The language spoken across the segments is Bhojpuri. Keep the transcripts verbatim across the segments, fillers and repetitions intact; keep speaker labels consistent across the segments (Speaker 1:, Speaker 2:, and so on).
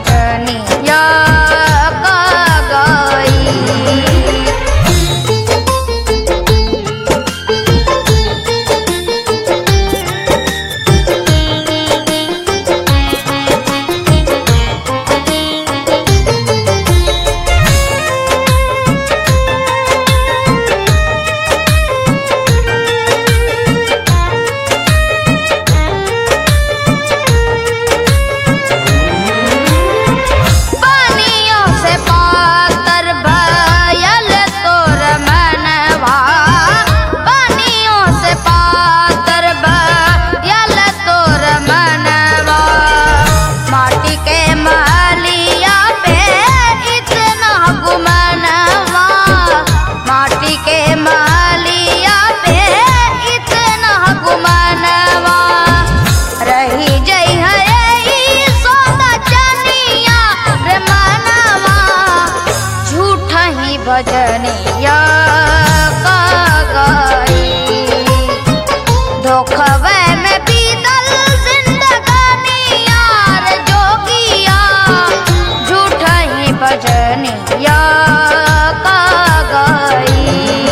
Speaker 1: भजनिया का गाई। भजनिया का गाई। धोखवे में बीतल जिंदगानिया रे जोगिया झूठा ही भजनिया का गाई।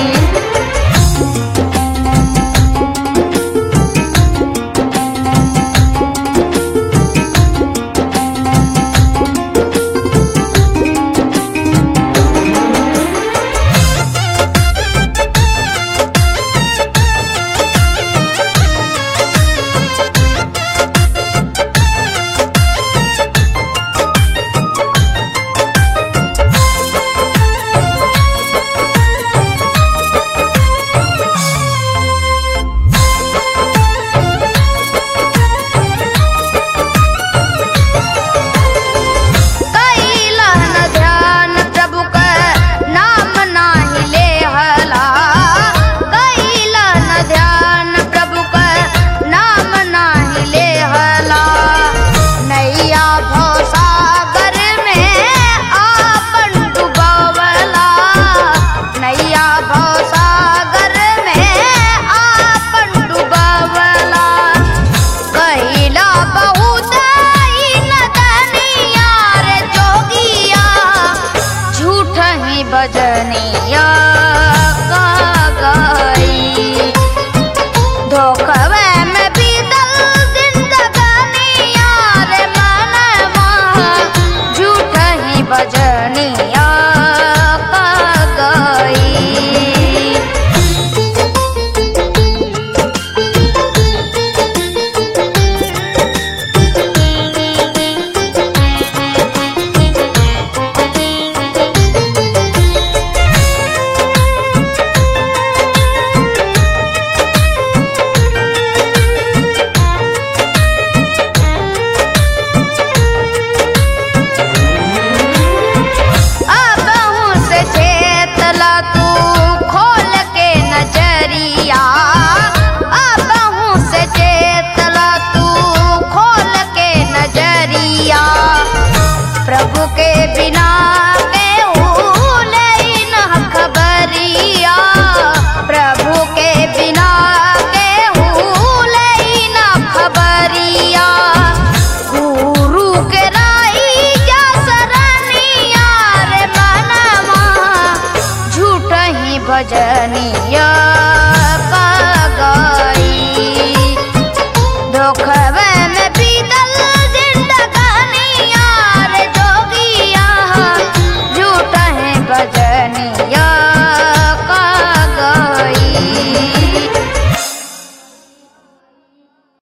Speaker 1: भजनिया का गाई। धोखवे में बीतल जिंदगानिया रे मनवा झूठा ही भजनिया का गाई। प्रभु के बिना केहू नहीं न खबरिया। प्रभु के बिना केहू नहीं न खबरिया। गुरु के राही जा सरनिया रे मनवा झूठ ही भजनिया